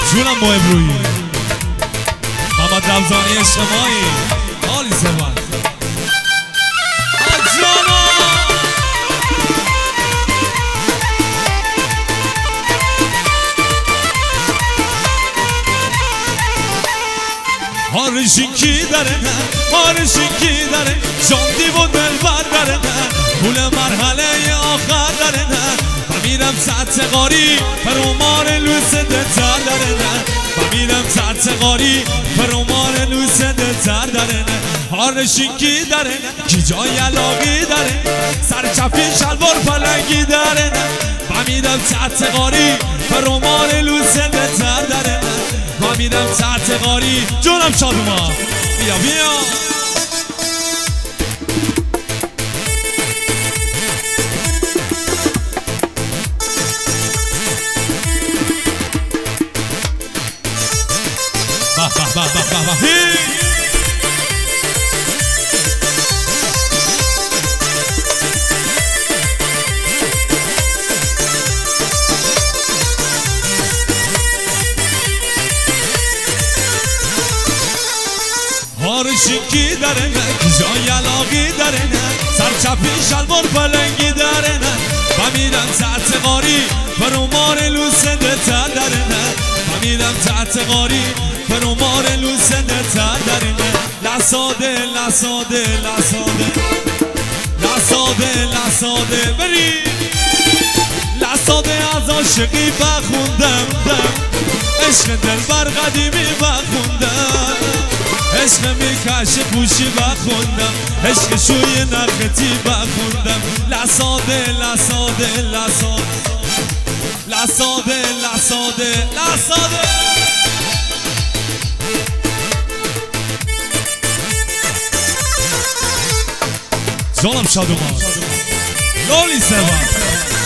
جونم مهم روی محمد رمضانی اجتماعی آلی ثروت جانا هارشینکی داره نه هارشینکی داره جاندی و دلبر داره نه پول مرحله آخر داره نه و میرم سطح قاری فرومان لوس دلتر داره نه و میرم سطح قاری فرومان لوس دلتر داره نه هارشینکی داره نه کی جای علاقی داره سر چپی شلوار پلنگی داره نه و میرم سطح قاری فرومان لوس دلتر داره نه و میرم سطح قاری جونم شادوما بیا بیا هارشینکی داره نه جای علاقی داره نه سر چپی شلوار پلنگی داره نه و میرم سطح قاری فرومان لوس دلتر داره نه و میرم سطح قاری فرومان لوس دلتر داره نه لساده لساده لساده لساده لساده بری لساده از عاشقی بخوندم عشق دلبر قدیمی بخوندم عشق میکش پوشی بخوندم عشق شوی نختی بخوندم لساده لساده لساده لساده لساده لساده جانم شادوما لالی ثروت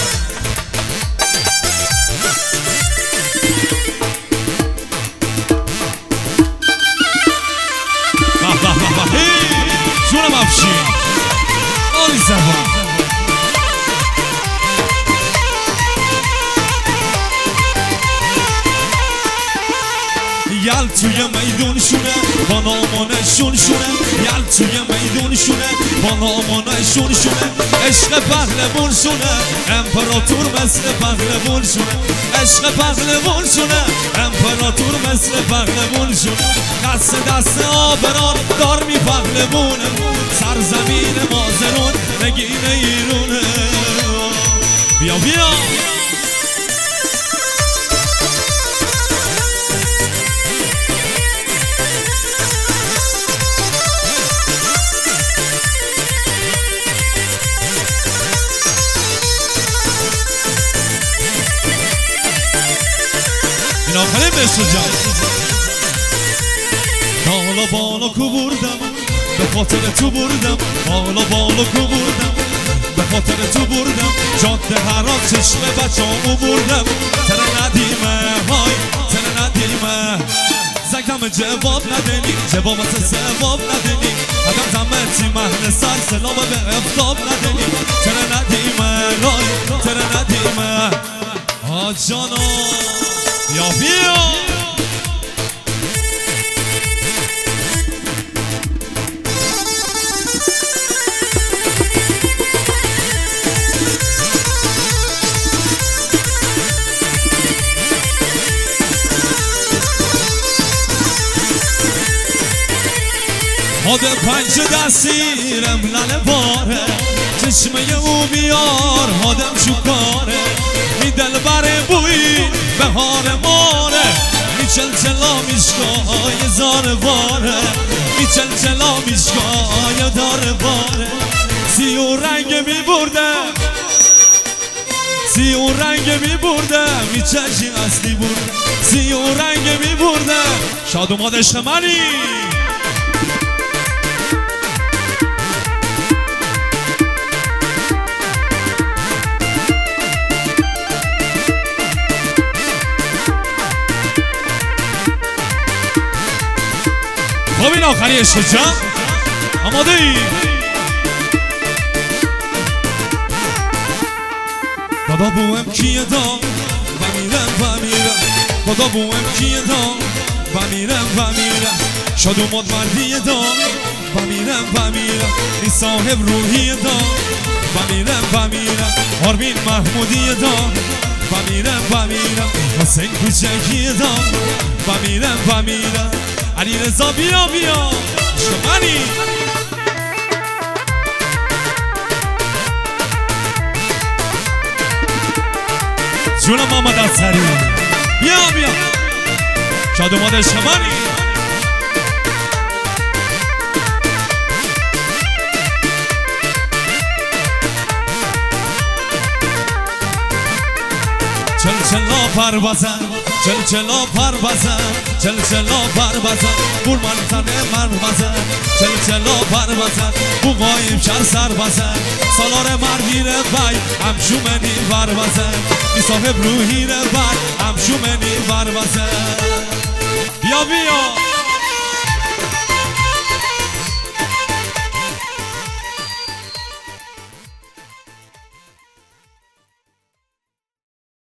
جونم افشین آلی ثروت یل توی میدون شونه با نامانشون شونه یل توی میدون شونه با نامانشون شونه عشق پهلوون شونه امپراتور مثل پهلوون شونه عشق پهلوون شونه امپراتور مثل پهلوون شونه دست آبران دار می پهلوونه سرزمین مازرون نگین ایرونه بیا بیا این آخرین بسو جان بالا بالا کو بردم به خاطر تو بردم بالا بالا کو بردم به خاطر تو بردم جاده هرا چشم بچه‌امو بردم تره ندیمه های تره ندیمه زکم جواب ندنی جواب واسه سواب ندنی اگر زمتی محل سر سلام به افتاب ندنی تره ندیمه رای تره ندیمه آجانا بیا بیا حاده پنج دستیرم لنه باره چشمه او بیار حادم چوکاره می دل بره بوی بهار ماره می چلچلا میشگاه زار باره می چلچلا میشگاه دار باره سی و رنگ می برده سی و رنگ می برده می چشی اصلی برده سی و رنگ می برده شادوماد عشق منی خب این آخری عشق جان آماده ای؟ دادا بوهم کیه دا و میرم خدا بوم کیه دام و میرم شاد و مردی دام و میرم این صاحب روحی دام و میرم آرمین محمودی دام و میرم حسین کوچکی دام و میرم علی رضا بیا شمانی جونم محمد اصغری بیا شاد اومده شمانی چلا پر بزن چلا پر بزن بور من تنه پر بزن چلا پر بزن بو قایم شن سر بزن سالار مردی رو بای همشومنی پر بزن بی صاحب روحی رو بای همشومنی پر بزن بیا